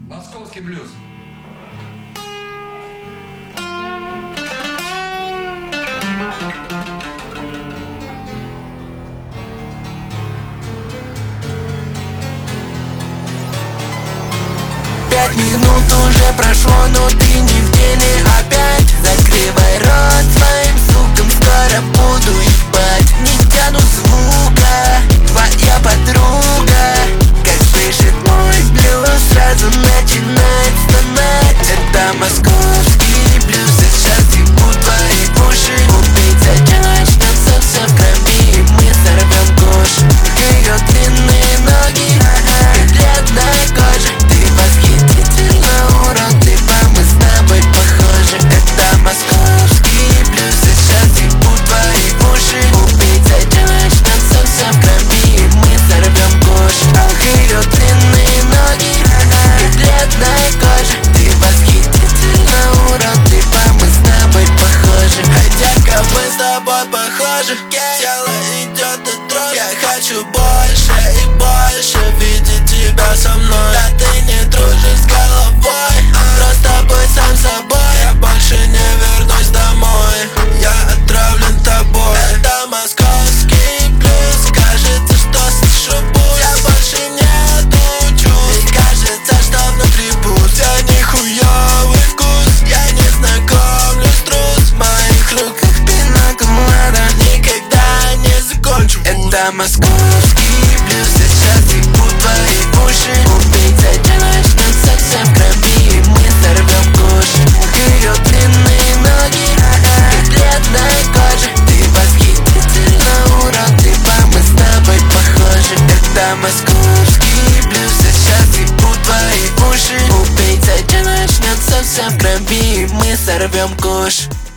Московский блюз. Пять минут уже прошло, но ты не в деле опять. Закрывай рот своим звуком, скоро буду ебать. Не тяну звука, твоя подруга. Как слышит мой блюз, сразу начинает стонать. Это московский блюз, сейчас ебут твои уши. Убийца начнется все в крови, и мы сорвем куш. Ее длинные ноги и бледная кожа. Ты восхитительно уродлива, мы с тобой похожи. Это московский блюз, сейчас ебут твои уши. Убийца начнется все в крови, и мы сорвем куш. Ах, ее длинные ноги и бледная кожа. Ты восхитительно уродлива, мы с тобой похожи. Детка, мы с тобой похожи. Тело идет от дрожи. Я хочу больше и больше видеть тебя со мной. Да ты не дружишь с головой, просто будь сам собой. Я больше не вернусь домой, я отравлен тобой. Это московский блюз, кажется, что слышу пульс. Я больше не учусь, и кажется, что внутри пуст. Я нихуёвый вкус, я не знакомлюсь трус. В моих руках пинаколада, никогда не закончу. Это московский блюз, сейчас ебут твои уши. Убийца начнется все в крови, и мы сорвем куш. Ее длинные ноги и бледная кожа. Ты восхитительно уродлива, мы с тобой похожи. Это московский блюз, сейчас ебут твои уши. Убийца начнется все в крови, и мы сорвем куш.